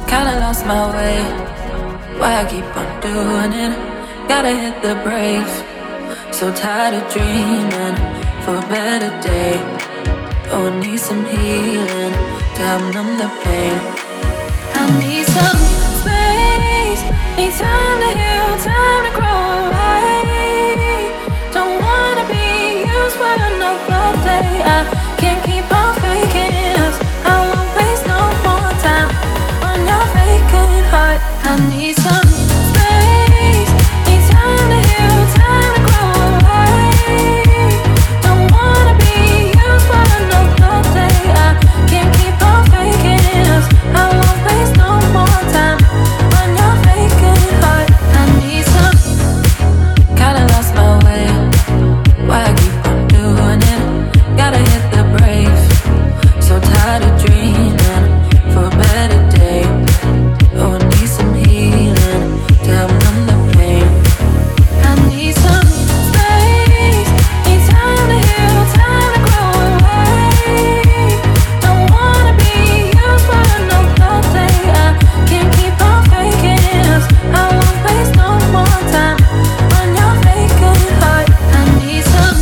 Kinda lost my way. Why I keep on doing it? Gotta hit the brakes. So tired of dreaming for a better day. Oh, I need some healing to help numb the pain. I need some space. Need time to heal, time to grow away. Don't wanna be used for another day. I can't keep on faking us. I won't waste no more time on your vacant heart. I need some space. Need time to heal, time to grow away. Don't wanna be used for another day. I can't keep on faking us. I won't waste no more time on your vacant heart. I need some. Kinda lost my way. Why I keep on doing it? Gotta hit the brakes. So tired of dreaming for a better day. Oh, I need some healing to help numb the pain. I need some space. Need time to heal, time to grow away. Don't wanna be used for another day. I can't keep on faking us. I won't waste no more time on your vacant heart. I need some.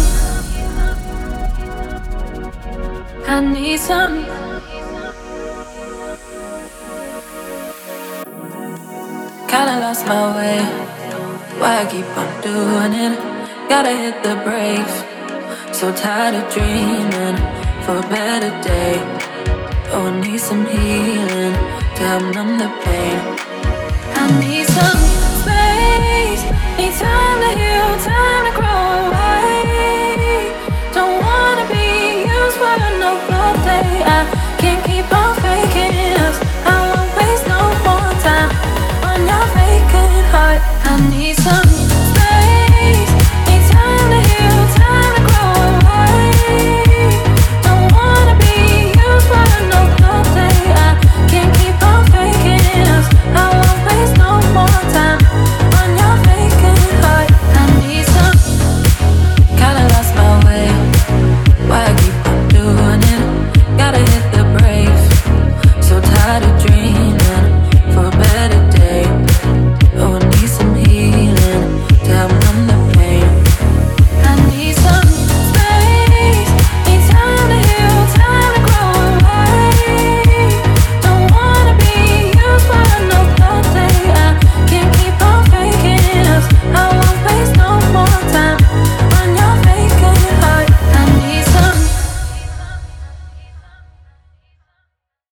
I need some. Kinda lost my way. Why I keep on doing it? Gotta hit the brakes. So tired of dreaming for a better day. Oh, I need some healing to help numb the pain. I need some space. Need time to heal, time